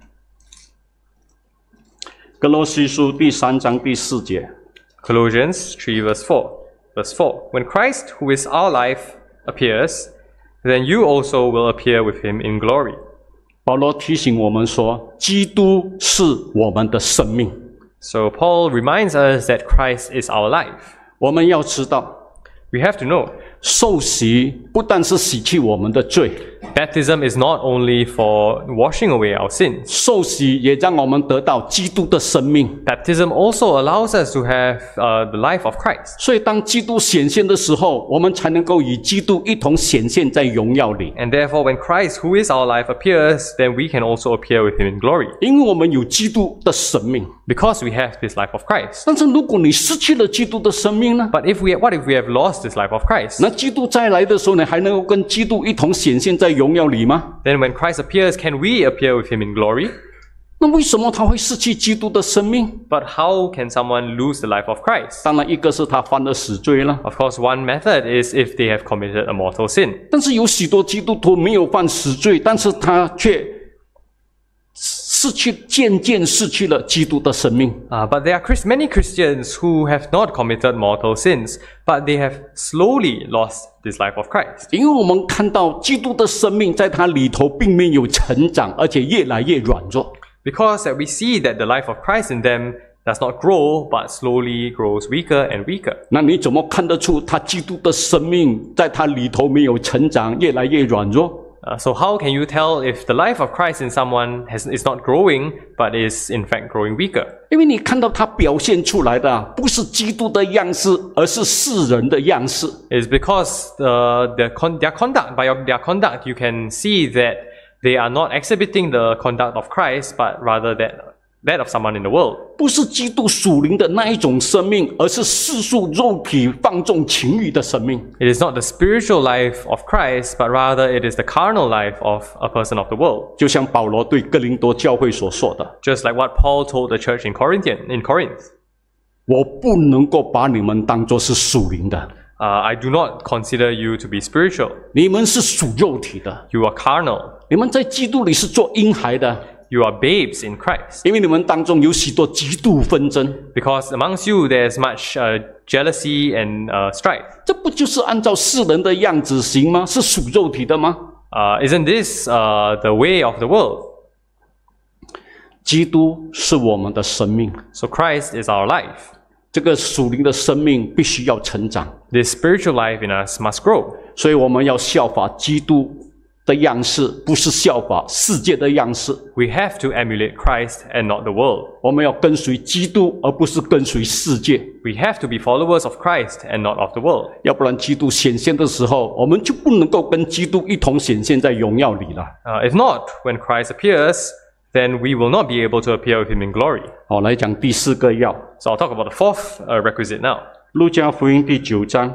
哥罗西书第三章第四节。 Colossians three, verse four. Verse four. When Christ, who is our life, appears, then you also will appear with him in glory. 保罗提醒我们说，基督是我们的生命。 So Paul reminds us that Christ is our life. 我们要知道， We have to know 受洗不但是洗去我们的罪， baptism is not only for washing away our sins. 受洗也让我们得到基督的生命。 Baptism also allows us to have uh, the life of Christ. 所以，当基督显现的时候，我们才能够与基督一同显现在荣耀里。 And therefore, when Christ, who is our life, appears, then we can also appear with him in glory. 因为我们有基督的生命。 Because we have this life of Christ. 但是，如果你失去了基督的生命呢？ But if we, what if we have lost this life of Christ? 那基督再来的时候，你还能够跟基督一同显现在荣耀里吗？ Then when Christ appears, can we appear with him in glory? 那为什么他会失去基督的生命？ But how can someone lose the life of Christ? 当然，一个是他犯了死罪了。 Of course, one method is if they have committed a mortal sin. 但是有许多基督徒没有犯死罪，但是他却失去渐渐失去了基督的生命。 Uh, but there are Christ- many Christians who have not committed mortal sins, but they have slowly lost this life of Christ. 因为我们看到基督的生命在他里头并没有成长，而且越来越软弱。 Because that we see that the life of Christ in them does not grow, but slowly grows weaker and weaker. 那你怎么看得出他基督的生命在他里头没有成长，越来越软弱？ Uh, so how can you tell if the life of Christ in someone has, is not growing, but is in fact growing weaker? 因为你看到他表现出来的不是基督的样式，而是世人的样式。 It's because the, the con- their conduct, by their conduct, you can see that they are not exhibiting the conduct of Christ, but rather that, that of someone in the world. 不是基督属灵的那一种生命，而是世俗肉体放纵情欲的生命。 It is not the spiritual life of Christ, but rather it is the carnal life of a person of the world. 就像保罗对哥林多教会所说的： Just like what Paul told the church in Corinthian, in Corinth. 我不能够把你们当作是属灵的， Uh, I do not consider you to be spiritual. 你们是属肉体的， You are carnal. 你们在基督里是做婴孩的， You are babes in Christ. 因为你们当中有许多嫉妒纷争。 Because amongst you there's much uh, jealousy and uh, strife. 这不就是按照世人的样子行吗？是属肉体的吗？ Uh, isn't this uh, the way of the world? 基督是我们的生命， So Christ is our life. 这个属灵的生命必须要成长， This spiritual life in us must grow. 所以我们要效法基督的样式，不是效法世界的样式。 We have to emulate Christ and not the world. 我们要跟随基督，而不是跟随世界。 We have to be followers of Christ and not of the world. 要不然，基督显现的时候，我们就不能够跟基督一同显现在荣耀里了。 Uh, if not, when Christ appears, then we will not be able to appear with him in glory. 好，来讲第四个要， So I'll talk about the fourth uh, requisite now. 路加福音第九章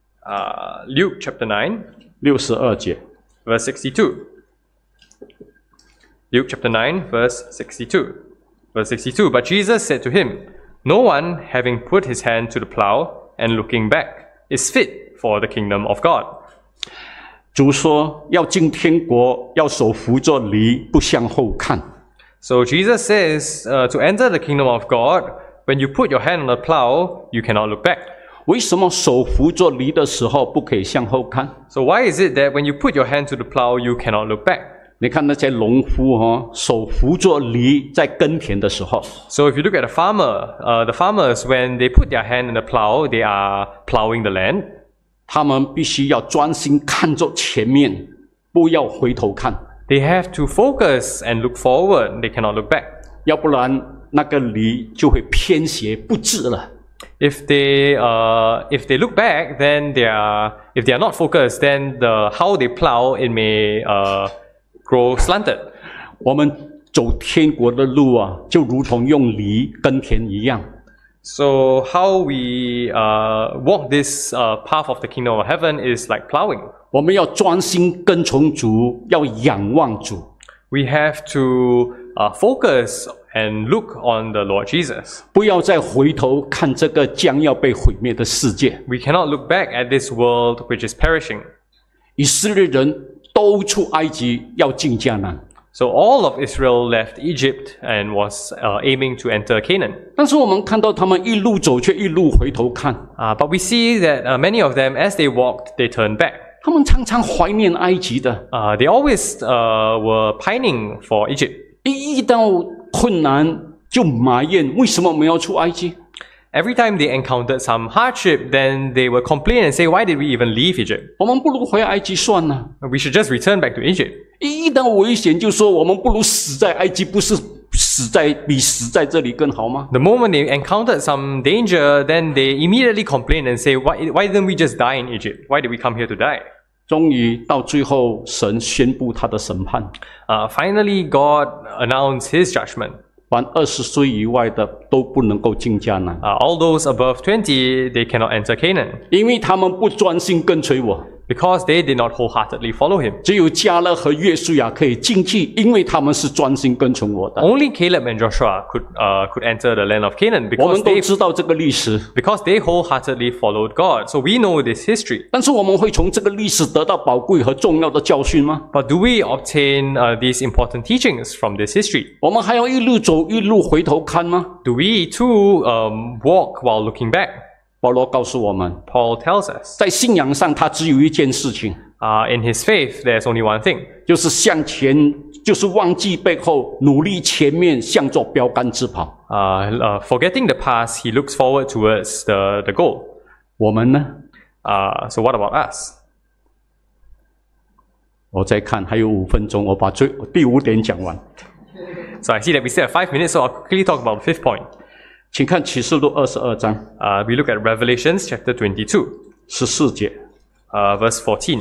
Uh, Luke chapter nine, 六十二节。 verse sixty-two. Luke chapter nine, verse sixty-two. Verse sixty-two. But Jesus said to him, No one, having put his hand to the plow and looking back, is fit for the kingdom of God. 主说：“要进天国，要手扶着犁，不向后看。 So Jesus says, uh, to enter the kingdom of God, when you put your hand on the plow, you cannot look back. 为什么手扶着犁的时候不可以向后看？ So why is it that when you put your hand to the plow, you cannot look back? 你看那些农夫哦，手扶着犁在耕田的时候， So if you look at a farmer, uh, the farmers, when they put their hand in the plow, they are plowing the land. 他们必须要专心看着前面，不要回头看， They have to focus and look forward. They cannot look back. 要不然那个犁就会偏斜不直了。 If they uh, if they look back, then they are if they are not focused, then the how they plow it may uh, grow slanted. 我们走天国的路啊，就如同用犁耕田一样。 So how we uh, walk this uh, path of the kingdom of heaven is like plowing. 我们要专心跟从主，要仰望主。 We have to uh, focus and look on the Lord Jesus. 不要再回头看这个将要被毁灭的世界。 We cannot look back at this world which is perishing. 以色列人都出埃及，要进迦南。 So all of Israel left Egypt and was uh, aiming to enter Canaan. 但是我们看到他们一路走，却一路回头看。 Uh, but we see that uh, many of them, as they walked, they turned back. 他们常常怀念埃及的， Uh, they always uh, were pining for Egypt. 一遇到困难就埋怨为什么我们要出埃及。 Every time they encountered some hardship, then they would complain and say, why did we even leave Egypt? 我们不如回埃及算了。 We should just return back to Egypt. 一遇到危险就说我们不如死在埃及，不是死在比死在这里更好吗？ The moment they encountered some danger, then they immediately complain and say, why, why didn't we just die in Egypt? Why did we come here to die? 终于到最后，神宣布他的审判， Uh, finally, God announced his judgment. 凡二十岁以外的都不能够进迦南， Uh, all those above twenty, they cannot enter Canaan 因为他们不专心跟随我。 because they did not wholeheartedly follow him. 只有迦勒和约书亚可以进去，因为他们是专心跟从我的。 Only Caleb and Joshua could uh, could enter the land of Canaan 我 because 们都 they 知道这个历史， because they wholeheartedly followed God. So we know this history. 但是我们会从这个历史得到宝贵和重要的教训吗？ But do we obtain uh, these important teachings from this history? 我们还要一路走一路回头看吗？ Do we too um, walk while looking back? 保罗告诉我们， Paul tells us 在信仰上，他只有一件事情， uh, in his faith, there's only one thing. 就是向前，就是忘记背后，努力前面，向着标杆直跑。 Uh, uh, forgetting the past, he looks forward towards the, the goal. 我们呢？ Uh, so what about us? 我再看，还有五分钟，我把最第五点讲完。 So I see that we still have five minutes, so I'll quickly talk about the fifth point. 请看启示录二十二章 Uh, we look at Revelations chapter twenty-two, 十四节。 uh, verse fourteen.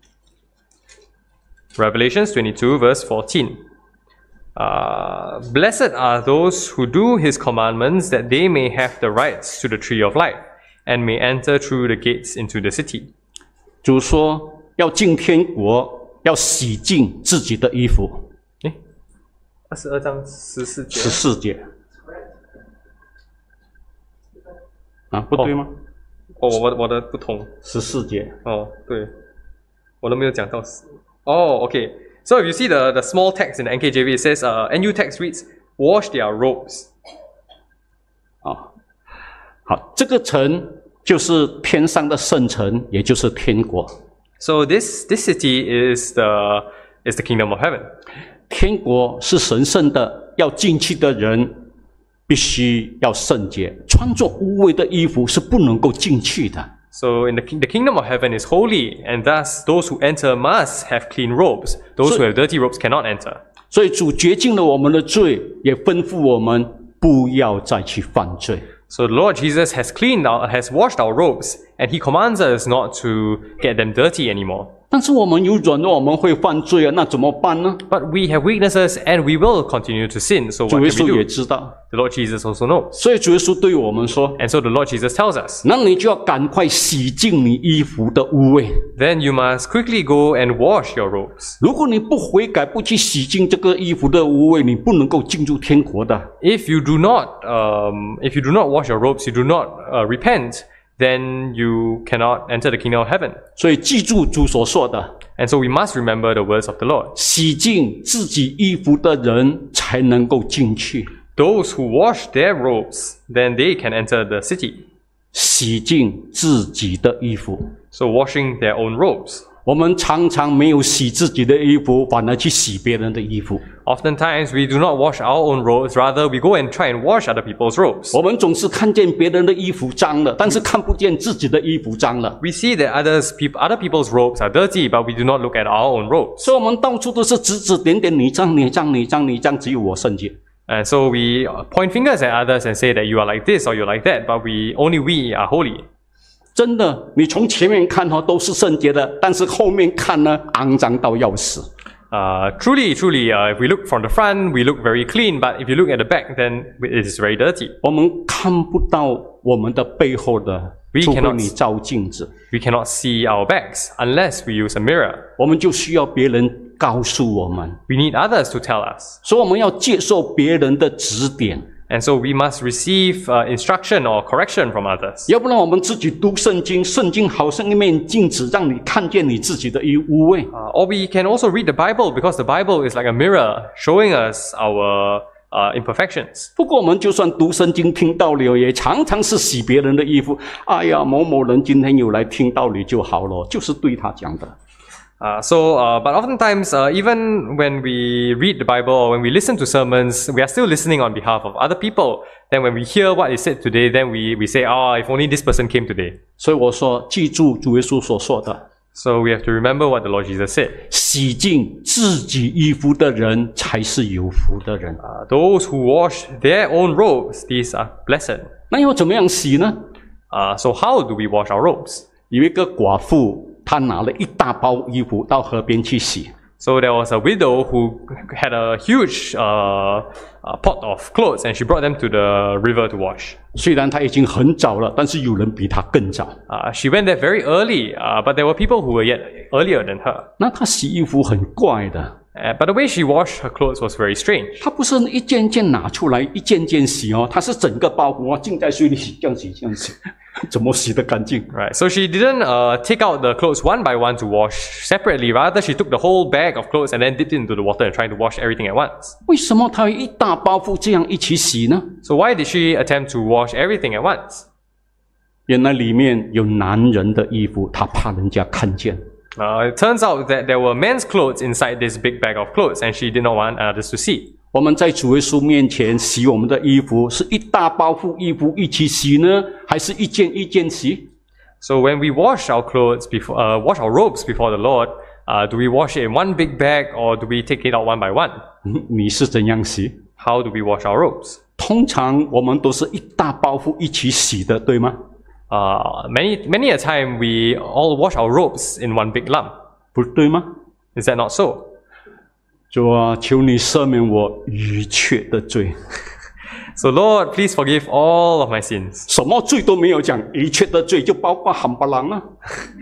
Revelations twenty-two, verse fourteen. Uh, Blessed are those who do his commandments, that they may have the rights to the tree of life, and may enter through the gates into the city. 主说要进天国，要洗净自己的衣服。 诶，二十二章十四节。 十四节。啊，不对吗？ 哦，我我的不同。 十四节。 哦，对，我都没有讲到十。Oh, okay. So if you see the, the small text in the N K J V, it says, uh, N U text reads, wash their robes. 啊，好，这个城就是天上的圣城，也就是天国。 So this, this city is the, is the kingdom of heaven. 天国是神圣的，要进去的人必须要圣洁，穿着污秽的衣服是不能够进去的。 So in the, the kingdom of heaven is holy, and thus those who enter must have clean robes. Those who have dirty robes cannot enter. 所以主洁净了我们的罪，也吩咐我们不要再去犯罪。 So the Lord Jesus has cleaned our, has washed our robes, and he commands us not to get them dirty anymore. 但是我们有软弱，我们会犯罪啊，那怎么办呢？ But we have weaknesses, and we will continue to sin. So 主 what 耶 can 稣 we 也 do? 知道， The Lord Jesus also knows. 所以主耶稣对我们说 And so the Lord Jesus tells us,：“ 那你就要赶快洗净你衣服的污秽。 then you must quickly go and wash your robes. 如果你不悔改，不去洗净这个衣服的污秽，你不能够进入天国的。 If you do not, um, if you do not wash your robes, you do not uh, repent, then you cannot enter the kingdom of heaven. 所以记住主所说的： And so we must remember the words of the Lord. 洗净自己衣服的人才能够进去。 Those who wash their robes, then they can enter the city. 洗净自己的衣服。 So washing their own robes. 我们常常没有洗自己的衣服，反而去洗别人的衣服。 Oftentimes, we do not wash our own robes, rather we go and try and wash other people's robes. 我们总是看见别人的衣服脏了，但是看不见自己的衣服脏了。 We see that others, peop- other people's robes are dirty, but we do not look at our own robes. 所以我们到处都是指指点点，你脏你脏你脏你脏，只有我圣洁。 And so we point fingers at others and say that you are like this or you're like that, but we only we are holy. 真的，你从前面看哦都是圣洁的，但是后面看呢，肮脏到要死。 Uh, truly, truly, uh, if we look from the front, we look very clean, but if you look at the back, then it is very dirty. 我们看不到我们的背后的， We 除非 cannot- 你照镜子， We cannot see our backs unless we use a mirror. 我们就需要别人告诉我们， We need others to tell us. 所以我们要接受别人的指点， And so we must receive uh, instruction or correction from others. 要不然我们自己读圣经，圣经好像一面镜子，让你看见你自己的一污秽。 Uh, or we can also read the Bible because the Bible is like a mirror showing us our uh, imperfections. 不过我们就算读圣经听道理，也常常是洗别人的衣服。哎呀，某某人今天有来听道理就好了，就是对他讲的。 Uh, so, uh, but oftentimes, uh, even when we read the Bible or when we listen to sermons, we are still listening on behalf of other people. Then when we hear what is said today, then we, we say, oh, if only this person came today. 所以我说，记住主耶稣所说的， So we have to remember what the Lord Jesus said. 洗净自己衣服的人才是有福的人。 Uh, those who wash their own robes, these are blessed. 那要怎么样洗呢？ Uh, so how do we wash our robes? 有一个寡妇，她拿了一大包衣服到河边去洗。 So there was a widow who had a huge uh, uh, pot of clothes and she brought them to the river to wash. 虽然她已经很早了，但是有人比她更早。 Uh, she went there very early, uh, but there were people who were yet earlier than her. 那她洗衣服很怪的， Uh, but the way she washed her clothes was very strange. 她不是一件件拿出来，一件件洗哦，她是整个包裹浸在水里洗，这样洗，这样洗，怎么洗得干净？ Right, so she didn't uh, take out the clothes one by one to wash separately. Rather, she took the whole bag of clothes and then dipped it into the water and tried to wash everything at once. 为什么她有一大包袱这样一起洗呢？ So why did she attempt to wash everything at once? 原来里面有男人的衣服，她怕人家看见。 Uh, it turns out that there were men's clothes inside this big bag of clothes, and she did not want others to see. 我们在主耶稣面前洗我们的衣服，是一大包袱衣服一起洗呢，还是一件一件洗？ So when we wash our clothes before, uh, wash our robes before the Lord, uh, do we wash it in one big bag or do we take it out one by one? 嗯你是怎样洗？ How do we wash our robes? 通常我们都是一大包袱一起洗的，对吗？ Uh, many, many a time we all wash our robes in one big lump. 不对吗？ Is that not so? 主啊，求你赦免我一切的罪， So Lord, please forgive all of my sins. 什么罪都没有讲，一切的罪就包括冚唪唥啦。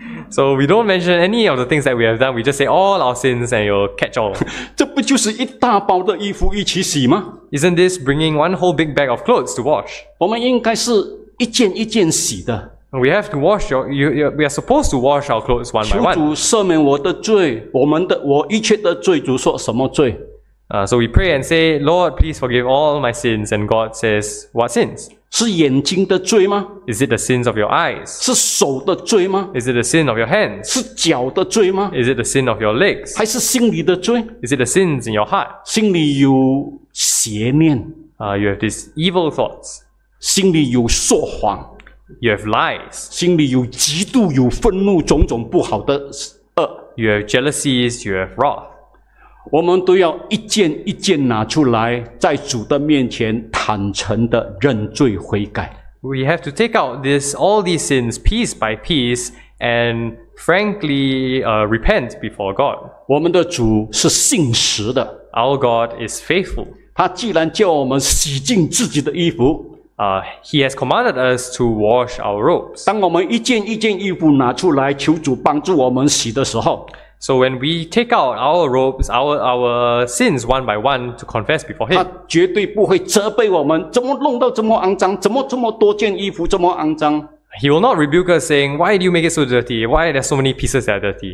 So we don't mention any of the things that we have done. We just say all our sins and you'll catch all. 这不就是一大包的衣服一起洗吗？ Isn't this bringing one whole big bag of clothes to wash? 我们应该是一件一件洗的。 We have to wash your, you, you, we are supposed to wash our clothes one by 求 one. 主赦免我的罪，我们的我一切的罪。主说什么罪？ Uh, so we pray and say, Lord, please forgive all my sins. And God says, what sins? 是眼睛的罪吗？ Is it the sins of your eyes? 是手的罪吗？ Is it the sin of your hands? 是脚的罪吗？ Is it the sin of your legs? 还是心里的罪？ Is it the sins in your heart? 心里有邪念， Uh, you have these evil thoughts. 心里有说谎， You have lies. 心里有嫉妒、有愤怒，种种不好的恶。 You have jealousies. You have wrath. 我们都要一件一件拿出来，在主的面前坦诚的认罪悔改。 We have to take out this, all these sins piece by piece and frankly uh, repent before God. 我们的主是信实的， Our God is faithful. 他既然叫我们洗净自己的衣服， Uh, he has commanded us to wash our robes. 当我们一件一件衣服拿出来，求主帮助我们洗的时候， So when we take out our robes, our, our sins one by one to confess before 他 Him, 绝对不会责备我们，怎么弄到这么肮脏，怎么这么多件衣服这么肮脏。 He will not rebuke us saying, why do you make it so dirty? Why are there so many pieces that are dirty?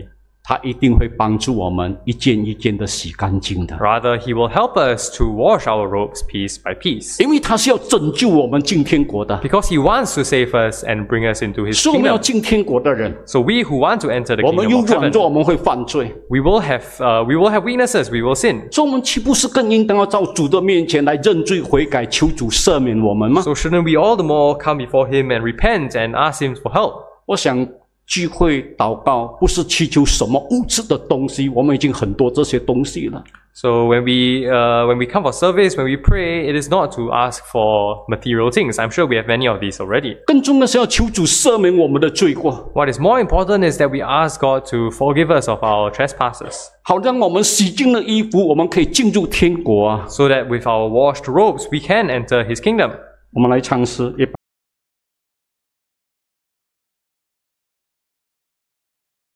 他一定会帮助我们一件一件的洗干净的， Rather, He will help us to wash our robes piece by piece. 因为他是要拯救我们进天国的。 Because He wants to save us and bring us into His 是我们要 kingdom. 进天国的人， So we who want to enter the 我们 kingdom 有 of 软弱， heaven, 我们会犯罪， we will have uh, we will have weaknesses, we will sin. 所以我们岂不是更应当要到主的面前来认罪悔改，求主赦免我们吗？ So shouldn't we all the more come before Him and repent and ask Him for help? 我想聚会祷告不是祈求什么物质的东西，我们已经很多这些东西了。 So when we uh, when we come for service, when we pray, it is not to ask for material things. I'm sure we have many of these already. 更重要的是要求主赦免我们的罪过， What is more important is that we ask God to forgive us of our trespasses, 好让我们洗净了衣服，我们可以进入天国啊！ so that with our washed robes we can enter His kingdom. 我们来唱诗一百。